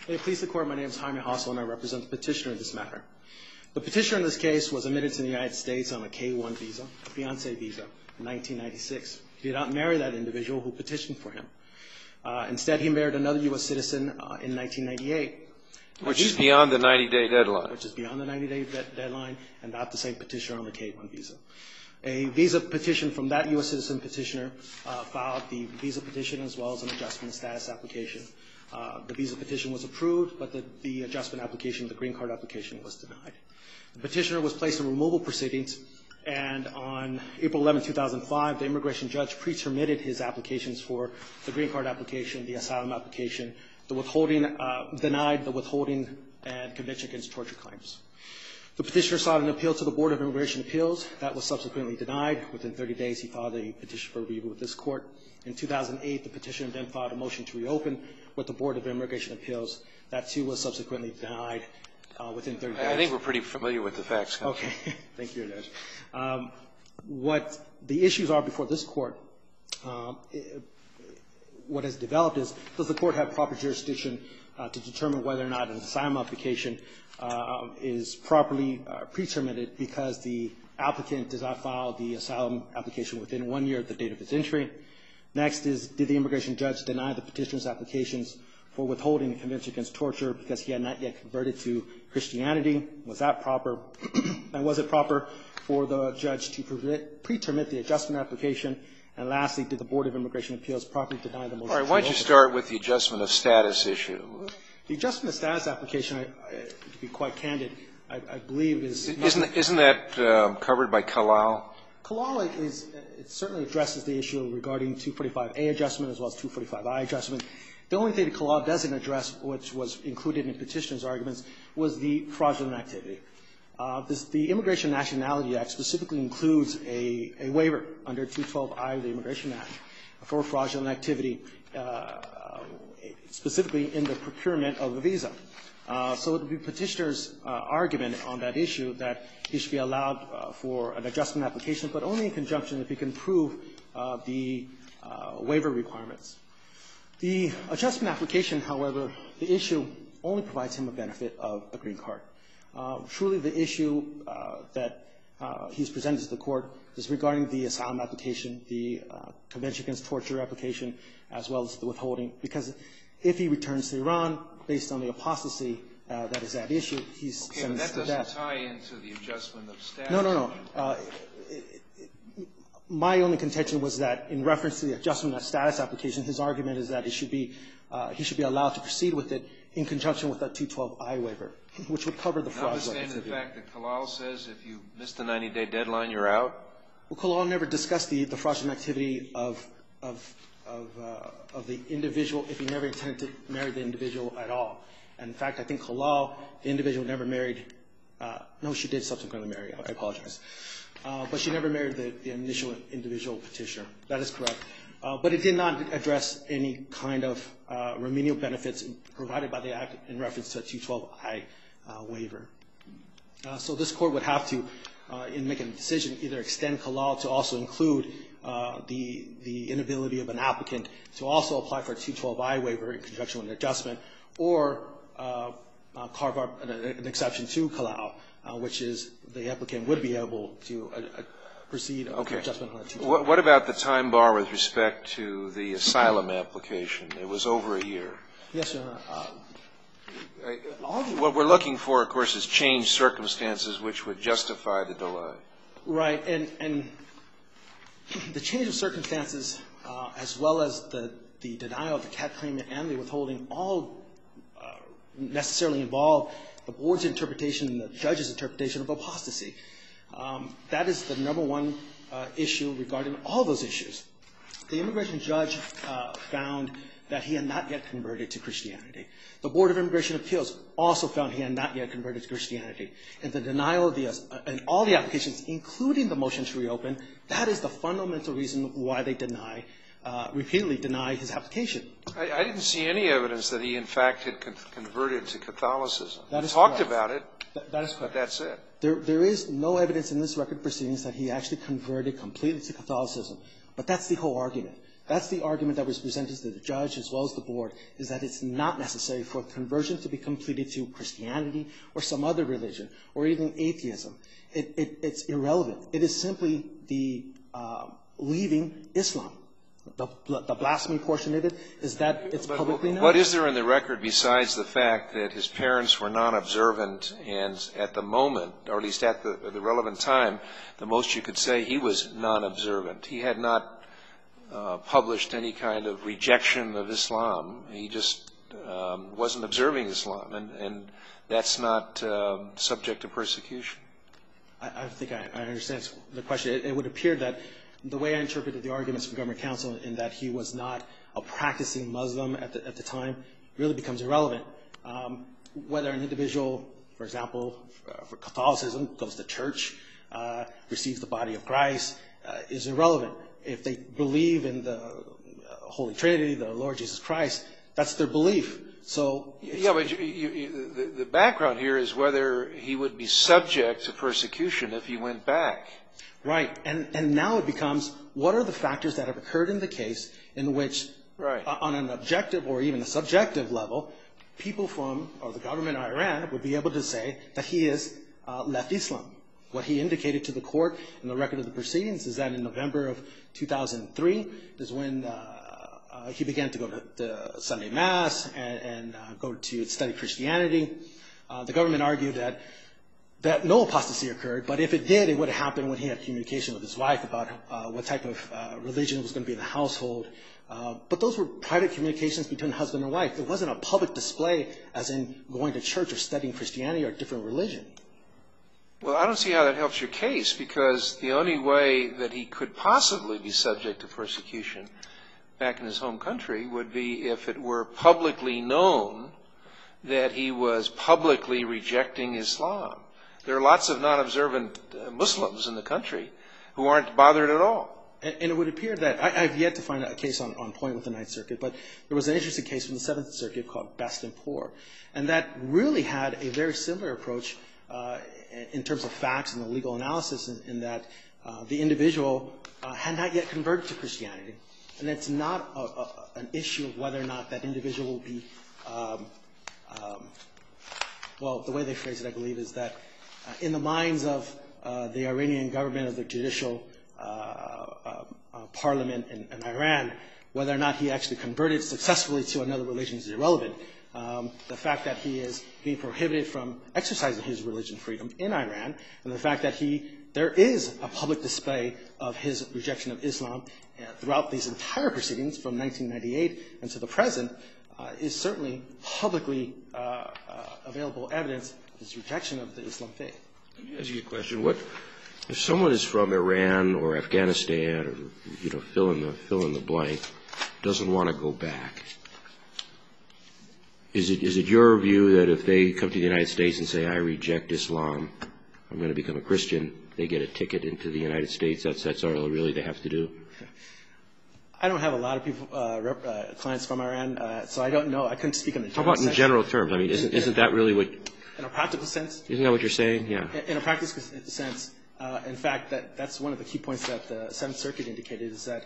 Hey, please the court. My name is Jaime Hassel, and I represent the petitioner in this matter. The petitioner in this case was admitted to the United States on a K-1 visa, a fiancé visa, in 1996. He did not marry that individual who petitioned for him. Instead, he married another U.S. citizen in 1998. Which is beyond the 90-day deadline. Which is beyond the 90-day deadline, and not the same petitioner on the K-1 visa. A visa petition from that U.S. citizen petitioner filed the visa petition as well as an adjustment of status application. The visa petition was approved, but the adjustment application, the green card application, was denied. The petitioner was placed in removal proceedings, and on April 11, 2005, the immigration judge pre-terminated his applications for the green card application, the asylum application, the withholding, denied the withholding and conviction against torture claims. The petitioner sought an appeal to the Board of Immigration Appeals. That was subsequently denied. Within 30 days, he filed a petition for review with this court. In 2008, the petitioner then filed a motion to reopen with the Board of Immigration Appeals. That, too, was subsequently denied within 30 days. I think we're pretty familiar with the facts. Okay. Thank you, Judge. What the issues are before this court, what has developed is, does the court have proper jurisdiction to determine whether or not an asylum application is properly pre-terminated because the applicant does not file the asylum application within 1 year of the date of its entry? Next is, did the immigration judge deny the petitioner's applications for withholding the conviction against torture because he had not yet converted to Christianity? Was that proper? And was it proper for the judge to pre-terminate the adjustment application? And lastly, did the Board of Immigration Appeals properly deny the motion to reopen? All right. Why don't you start with the adjustment of status issue? The adjustment of status application, to be quite candid, I believe is... Isn't that covered by Kalal? Kalal it certainly addresses the issue regarding 245A adjustment as well as 245I adjustment. The only thing that Kalal doesn't address, which was included in petitioner's arguments, was the fraudulent activity. The Immigration Nationality Act specifically includes a waiver under 212I of the Immigration Act for fraudulent activity, specifically in the procurement of a visa. So it would be petitioner's argument on that issue that he should be allowed for an adjustment application, but only in conjunction if he can prove the waiver requirements. The adjustment application, however, the issue only provides him a benefit of a green card. Truly the issue that he's presented to the court is regarding the asylum application, the Convention Against Torture application, as well as the withholding, because if he returns to Iran based on the apostasy that is at issue, he's sentenced to death. That doesn't tie into the adjustment of status. No. My only contention was that in reference to the adjustment of status application, his argument is that he should be allowed to proceed with it in conjunction with that 212I waiver, which would cover the fraudulent activity. Notwithstanding the fact that Kalal says if you miss the 90-day deadline, you're out? Well, Kalal never discussed the fraudulent activity of the individual if he never intended to marry the individual at all. And in fact, I think Kalal, the individual, never married. No, she did subsequently marry. I apologize. But she never married the initial individual petitioner. That is correct. But it did not address any kind of remedial benefits provided by the Act in reference to a 212I waiver. So this Court would have to, in making a decision, either extend Kalal to also include the inability of an applicant to also apply for a 212I waiver in conjunction with an adjustment, or carve out an exception to Kalal, which is the applicant would be able to proceed with an adjustment on a 212I. What about the time bar with respect to the asylum application? It was over a year. Yes, Your Honor. What we're looking for, of course, is changed circumstances which would justify the delay. Right. And the change of circumstances, as well as the denial of the CAT claim and the withholding, all necessarily involve the board's interpretation and the judge's interpretation of apostasy. That is the number one issue regarding all those issues. The immigration judge found that he had not yet converted to Christianity. The Board of Immigration Appeals also found he had not yet converted to Christianity. And the denial of and all the applications, including the motion to reopen, that is the fundamental reason why they repeatedly deny his application. I didn't see any evidence that he, in fact, had converted to Catholicism. That is He talked correct. about it, That is correct. but that's it. There is no evidence in this record of proceedings that he actually converted completely to Catholicism. But that's the whole argument. That's the argument that was presented to the judge as well as the board, is that it's not necessary for conversion to be completed to Christianity or some other religion or even atheism. It's irrelevant. It is simply the leaving Islam. The blasphemy portion of it is that it's publicly known. What is there in the record besides the fact that his parents were non-observant and at the moment, or at least at the relevant time, the most you could say he was non-observant? He had not published any kind of rejection of Islam. He just wasn't observing Islam, and that's not subject to persecution. I think I understand the question. It would appear that the way I interpreted the arguments from government counsel in that he was not a practicing Muslim at the time really becomes irrelevant. Whether an individual, for example, for Catholicism, goes to church, receives the body of Christ, is irrelevant. If they believe in the Holy Trinity, the Lord Jesus Christ, that's their belief. So yeah, but the background here is whether he would be subject to persecution if he went back. Right. And now it becomes, what are the factors that have occurred in the case in which, on an objective or even a subjective level, people from, or the government of Iran would be able to say that he has left Islam. What he indicated to the court in the record of the proceedings is that in November of 2003 is when he began to go to Sunday Mass and go to study Christianity. The government argued that no apostasy occurred, but if it did, it would have happened when he had communication with his wife about what type of religion was going to be in the household. But those were private communications between husband and wife. It wasn't a public display as in going to church or studying Christianity or a different religion. Well, I don't see how that helps your case, because the only way that he could possibly be subject to persecution back in his home country would be if it were publicly known that he was publicly rejecting Islam. There are lots of non-observant Muslims in the country who aren't bothered at all. And it would appear that, I've yet to find a case on point with the Ninth Circuit, but there was an interesting case from the Seventh Circuit called Bastimpur, and that really had a very similar approach in terms of facts and the legal analysis, in that the individual had not yet converted to Christianity. And it's not an issue of whether or not that individual will be, well, the way they phrase it, I believe, is that in the minds of the Iranian government, of the judicial parliament in Iran, whether or not he actually converted successfully to another religion is irrelevant. The fact that he is being prohibited from exercising his religion freedom in Iran, and the fact that there is a public display of his rejection of Islam throughout these entire proceedings from 1998 and to the present, is certainly publicly available evidence of his rejection of the Islam faith. Let me ask you a question. What if someone is from Iran or Afghanistan or fill in the blank, doesn't want to go back? Is it your view that if they come to the United States and say, I reject Islam, I'm going to become a Christian, they get a ticket into the United States? That's all really they have to do? I don't have a lot of people, clients from Iran, so I don't know. I couldn't speak in the general sense. How about in general terms? I mean, isn't that really what? In a practical sense? Isn't that what you're saying? Yeah. In a practical sense, in fact, that's one of the key points that the Seventh Circuit indicated, is that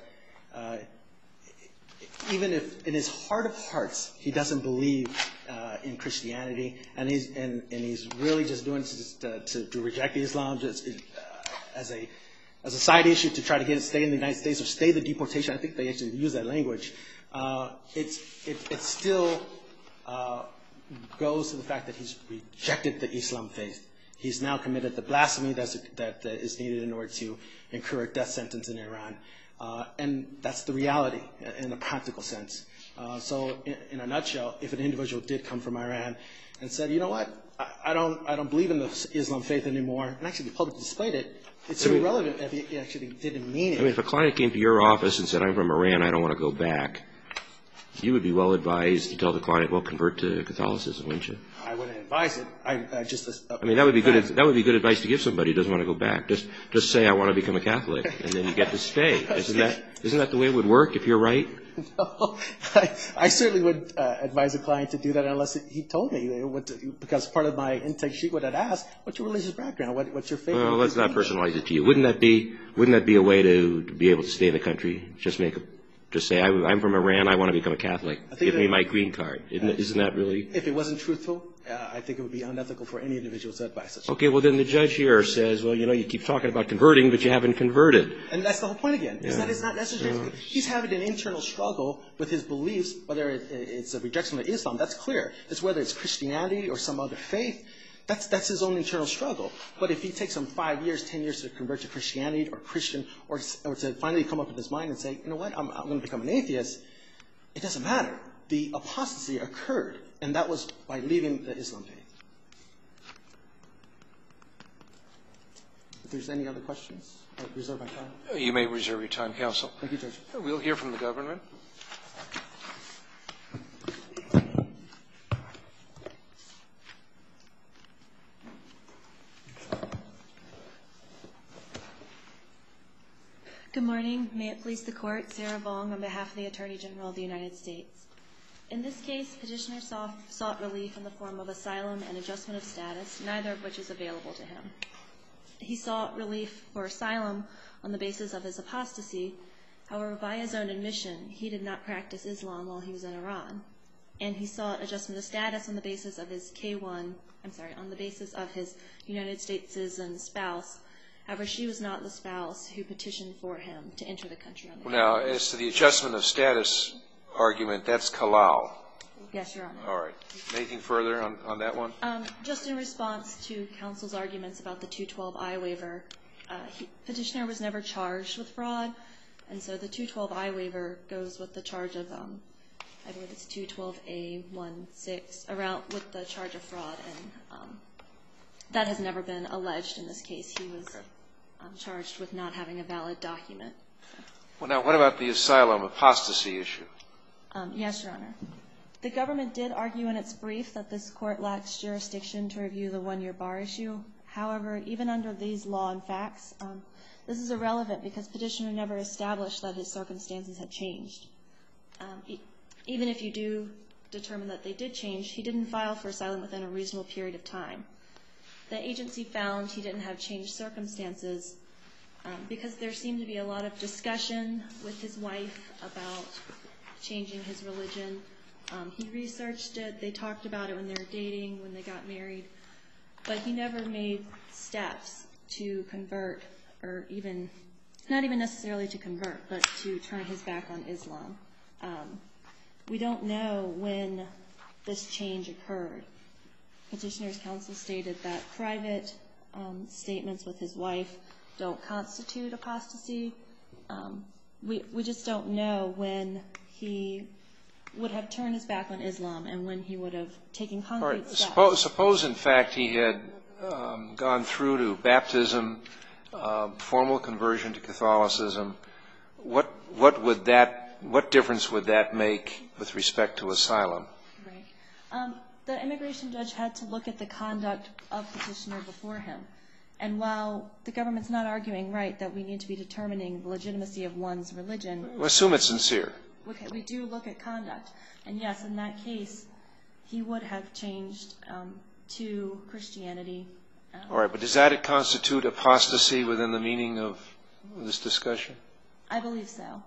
even if in his heart of hearts he doesn't believe in Christianity, and he's really just doing it to reject Islam just as a side issue to try to stay in the United States or stay the deportation, I think they actually use that language. It still goes to the fact that he's rejected the Islam faith. He's now committed the blasphemy that is needed in order to incur a death sentence in Iran. And that's the reality in a practical sense. So in a nutshell, if an individual did come from Iran and said, you know what, I don't believe in the Islam faith anymore, and actually publicly displayed it, it's irrelevant if he actually didn't mean it. I mean, if a client came to your office and said, I'm from Iran, I don't want to go back, you would be well advised to tell the client, well, convert to Catholicism, wouldn't you? I wouldn't advise it. I mean, that would be good. That would be good advice to give somebody who doesn't want to go back. Just say, I want to become a Catholic, and then you get to stay. Isn't that the way it would work if you're right? No, I certainly would advise a client to do that unless he told me, because part of my intake sheet would have asked, what's your religious background? What's your faith? Well, let's not personalize it to you. Wouldn't that be a way to be able to stay in the country? Just make Just say, I'm from Iran, I want to become a Catholic. Give me my green card. Isn't that really? If it wasn't truthful, I think it would be unethical for any individual to advise such. Okay, well, then the judge here says, well, you keep talking about converting, but you haven't converted. And that's the whole point again. Yeah. It's not necessarily. He's having an internal struggle with his beliefs, whether it's a rejection of Islam. That's clear. It's whether it's Christianity or some other faith. That's his own internal struggle. But if he takes him 5 years, 10 years to convert to Christianity or Christian, or to finally come up with his mind and say, you know what, I'm going to become an atheist, it doesn't matter. The apostasy occurred, and that was by leaving the Islam faith. If there's any other questions, I'll reserve my time. You may reserve your time, counsel. Thank you, Judge. We'll hear from the government. Good morning. May it please the Court, Sarah Vong on behalf of the Attorney General of the United States. In this case, petitioner sought relief in the form of asylum and adjustment of status, neither of which is available to him. He sought relief for asylum on the basis of his apostasy. However, by his own admission, he did not practice Islam while he was in Iran. And he sought adjustment of status on the basis of his on the basis of his United States citizen spouse. However, she was not the spouse who petitioned for him to enter the country on the Now, as to the adjustment of status argument, that's Kalau. Yes, Your Honor. All right. Anything further on that one? Just in response to counsel's arguments about the 212I waiver, petitioner was never charged with fraud, and so the 212I waiver goes with the charge of, I believe it's 212A16, around with the charge of fraud, and that has never been alleged in this case. He was charged with not having a valid document. Well, now, what about the asylum apostasy issue? Yes, Your Honor. The government did argue in its brief that this court lacks jurisdiction to review the one-year bar issue. However, even under these law and facts, this is irrelevant because petitioner never established that his circumstances had changed. Even if you do determine that they did change, he didn't file for asylum within a reasonable period of time. The agency found he didn't have changed circumstances because there seemed to be a lot of discussion with his wife about changing his religion. He researched it. They talked about it when they were dating, when they got married. But he never made steps to convert, or even, not even necessarily to convert, but to turn his back on Islam. We don't know when this change occurred. Petitioner's counsel stated that private statements with his wife don't constitute apostasy. We just don't know when he would have turned his back on Islam and when he would have taken concrete steps. Suppose, in fact, he had gone through to baptism, formal conversion to Catholicism. What difference would that make with respect to asylum? Right. The immigration judge had to look at the conduct of petitioner before him. And while the government's not arguing, right, that we need to be determining the legitimacy of one's religion. Assume it's sincere. Okay, we do look at conduct. And yes, in that case, he would have changed to Christianity. All right, but does that constitute apostasy within the meaning of this discussion? I believe so.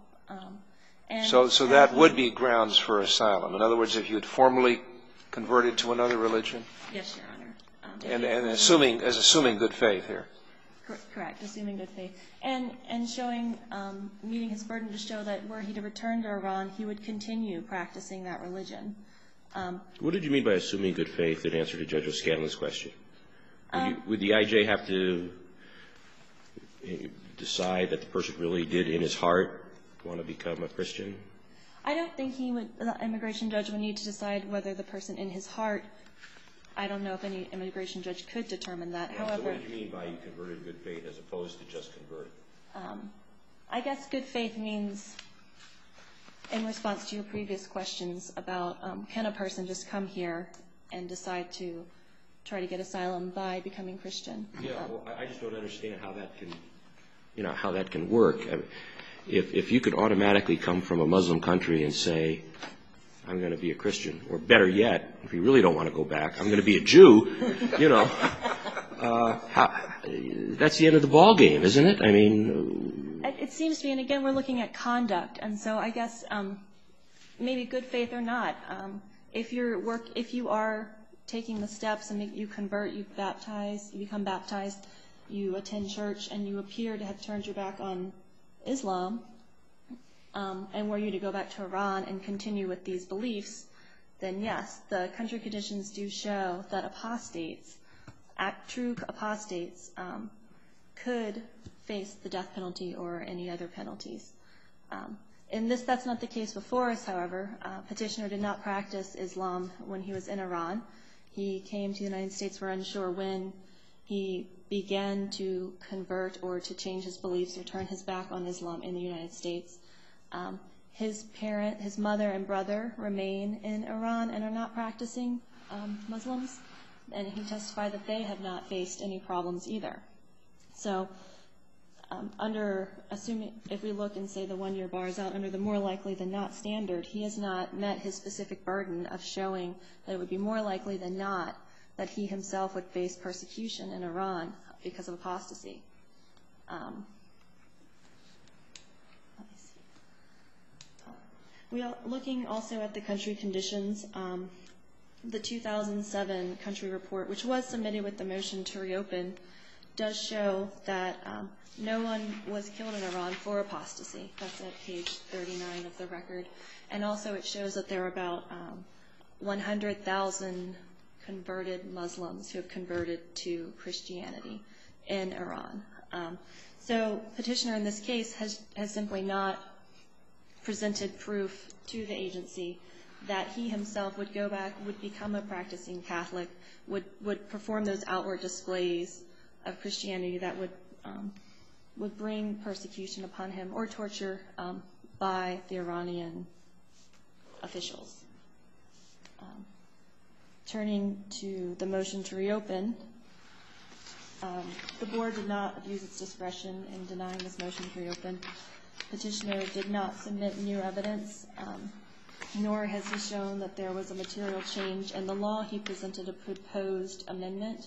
So that would be grounds for asylum. In other words, if you had formally converted to another religion? Yes, Your Honor. And assuming good faith here. Correct, assuming good faith. And showing, meeting his burden to show that were he to return to Iran, he would continue practicing that religion. What did you mean by assuming good faith in answer to Judge O'Scanlan's question? Would the IJ have to decide that the person really did in his heart want to become a Christian? I don't think the immigration judge would need to decide whether the person in his heart, I don't know if any immigration judge could determine that. Yeah, so what did you mean by you converted good faith as opposed to just convert? I guess good faith means, in response to your previous questions about can a person just come here and decide to try to get asylum by becoming Christian? Yeah, well, I just don't understand how that can work. If you could automatically come from a Muslim country and say, I'm going to be a Christian, or better yet, if you really don't want to go back, I'm going to be a Jew, that's the end of the ball game, isn't it? I mean, It seems to me, and again, we're looking at conduct, and so I guess maybe good faith or not, if you are taking the steps and you convert, you become baptized, you attend church, and you appear to have turned your back on Islam, and were you to go back to Iran and continue with these beliefs, then yes, the country conditions do show that apostates, true apostates, could face the death penalty or any other penalties. That's not the case before us, however. Petitioner did not practice Islam when he was in Iran. He came to the United States. We're unsure when he began to convert or to change his beliefs or turn his back on Islam in the United States. His mother and brother remain in Iran and are not practicing Muslims, and he testified that they have not faced any problems either. So assuming if we look and say the 1 year bar is out under the more likely than not standard, he has not met his specific burden of showing that it would be more likely than not that he himself would face persecution in Iran because of apostasy. We are looking also at the country conditions. The 2007 country report, which was submitted with the motion to reopen, does show that no one was killed in Iran for apostasy. That's at page 39 of the record. And also it shows that there are about 100,000 converted Muslims who have converted to Christianity in Iran. So petitioner in this case has simply not presented proof to the agency that he himself would go back, would become a practicing Catholic, would perform those outward displays of Christianity that would bring persecution upon him or torture by the Iranian officials. Turning to the motion to reopen, the board did not abuse its discretion in denying this motion to reopen. Petitioner did not submit new evidence, nor has he shown that there was a material change in the law. He presented a proposed amendment.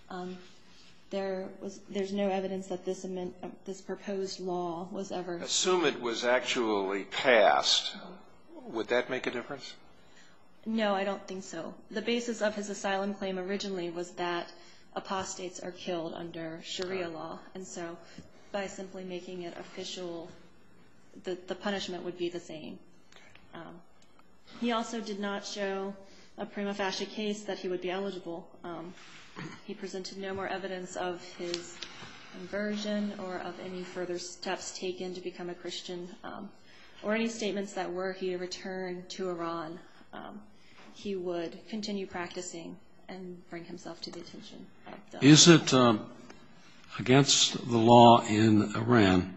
There's no evidence that this proposed law was ever... Assume it was actually passed. Would that make a difference? No, I don't think so. The basis of his asylum claim originally was that apostates are killed under Sharia law, and so by simply making it official, the punishment would be the same. He also did not show a prima facie case that he would be eligible. He presented no more evidence of his conversion or of any further steps taken to become a Christian, or any statements that were he to return to Iran, he would continue practicing and bring himself to the attention of the... Is it against the law in Iran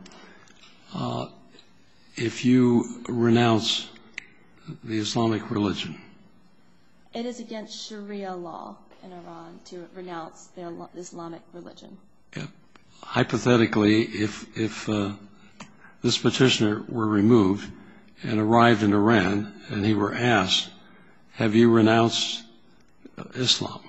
if you renounce the Islamic religion? It is against Sharia law in Iran to renounce the Islamic religion. Hypothetically, if this petitioner were removed and arrived in Iran and he were asked, have you renounced Islam?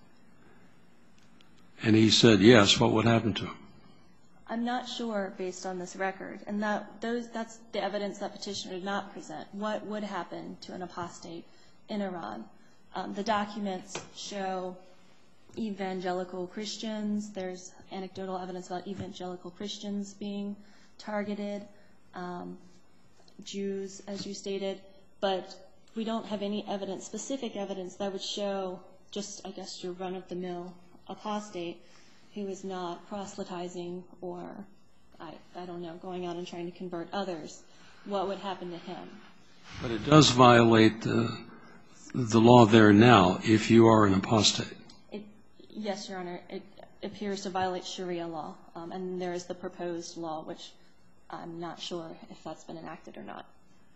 And he said yes, what would happen to him? I'm not sure based on this record, and that's the evidence that petitioner did not present. What would happen to an apostate in Iran? The documents show evangelical Christians. There's anecdotal evidence about evangelical Christians being targeted, Jews, as you stated, but we don't have any evidence, specific evidence, that would show just, I guess, your run-of-the-mill apostate who is not proselytizing or, I don't know, going out and trying to convert others. What would happen to him? But it does violate the law there now if you are an apostate. Yes, Your Honor. It appears to violate Sharia law, and there is the proposed law, which I'm not sure if that's been enacted or not.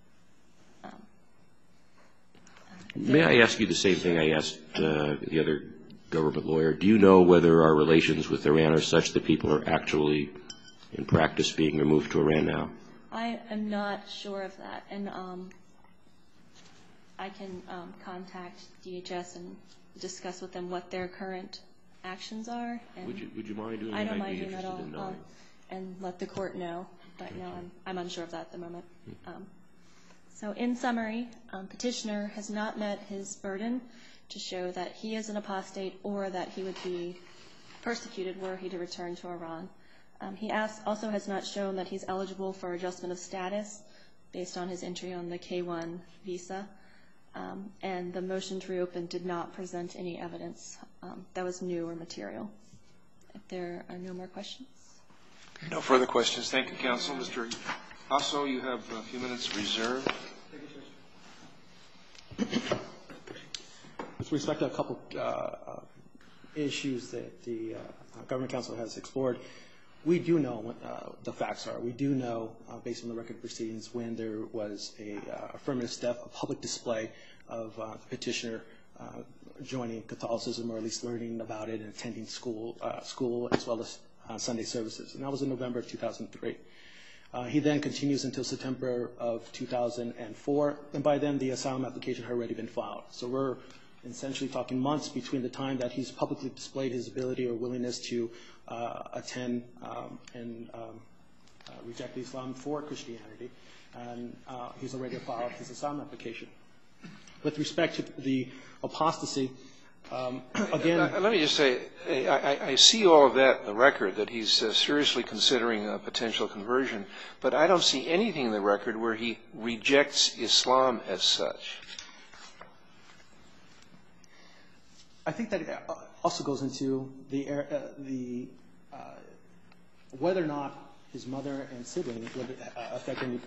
May I ask you the same thing I asked the other government lawyer? Do you know whether our relations with Iran are such that people are actually, in practice, being removed to Iran now? I am not sure of that, and I can contact DHS and discuss with them what their current actions are. And would you mind doing that? I don't mind doing that at all, and let the court know. but no, I'm unsure of that at the moment. So in summary, petitioner has not met his burden to show that he is an apostate or that he would be persecuted were he to return to Iran. He also has not shown that he's eligible for adjustment of status based on his entry on the K-1 visa, and the motion to reopen did not present any evidence that was new or material. If there are no more questions. No further questions. Thank you, counsel. Mr. Hasso, you have a few minutes reserved. With respect to a couple issues that the government counsel has explored, we do know what the facts are. We do know, based on the record of proceedings, when there was a affirmative step, a public display of the petitioner joining Catholicism, or at least learning about it and attending school as well as Sunday services. And that was in November of 2003. He then continues until September of 2004, and by then the asylum application had already been filed. So we're essentially talking months between the time that he's publicly displayed his ability or willingness to attend and reject Islam for Christianity, and he's already filed his asylum application. With respect to the apostasy, again... Let me just say, I see all of that in the record, that he's seriously considering a potential conversion, but I don't see anything in the record where he rejects Islam as such. I think that it also goes into the whether or not his mother and siblings would affect any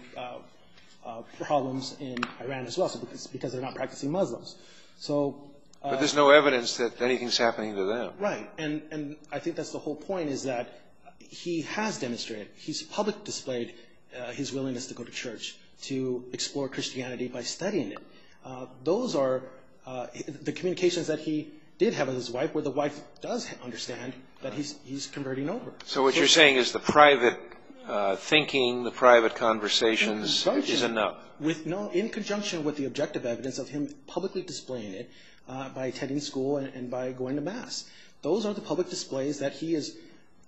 problems in Iran as well, so because they're not practicing Muslims. So, but there's no evidence that anything's happening to them. Right, and I think that's the whole point, is that he has demonstrated, he's publicly displayed his willingness to go to church, to explore Christianity by studying it. Those are the communications that he did have with his wife, where the wife does understand that he's converting over. So what you're saying is the private thinking, the private conversations is enough? In conjunction with the objective evidence of him publicly displaying it by attending school and by going to Mass. Those are the public displays that he is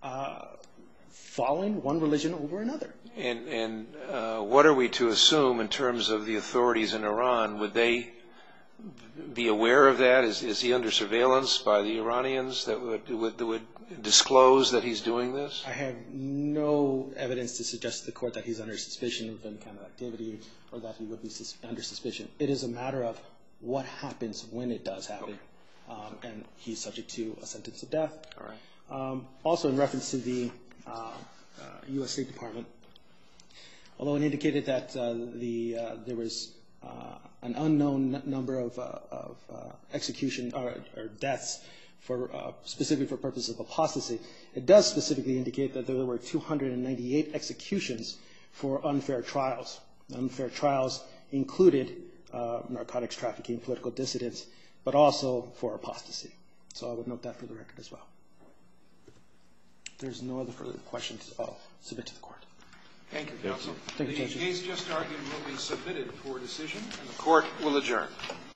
following one religion over another. And what are we to assume in terms of the authorities in Iran? Would they be aware of that? Is he under surveillance by the Iranians that would disclose that he's doing this? I have no evidence to suggest to the court that he's under suspicion of any kind of activity or that he would be under suspicion. It is a matter of what happens when it does happen, and he's subject to a sentence of death. All right. Also, in reference to the U.S. State Department, although it indicated that there was an unknown number of execution or deaths specifically for purpose of apostasy, it does specifically indicate that there were 298 executions for unfair trials. Unfair trials included narcotics trafficking, political dissidents, but also for apostasy. So I would note that for the record as well. If there's no other further questions, I'll submit to the court. Thank you, counsel. Thank you, The Judge. case just argued will be submitted for decision, and the court will adjourn.